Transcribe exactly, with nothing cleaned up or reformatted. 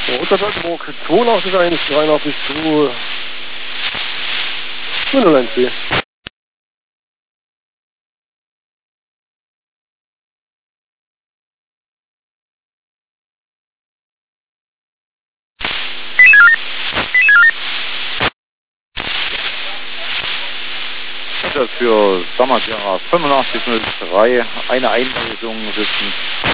Untertalburg zweihunderteins, dreiundachtzig zu null eins B. Das für Sommersierra fünfundachtzig null drei, eine Einweisung sitzen.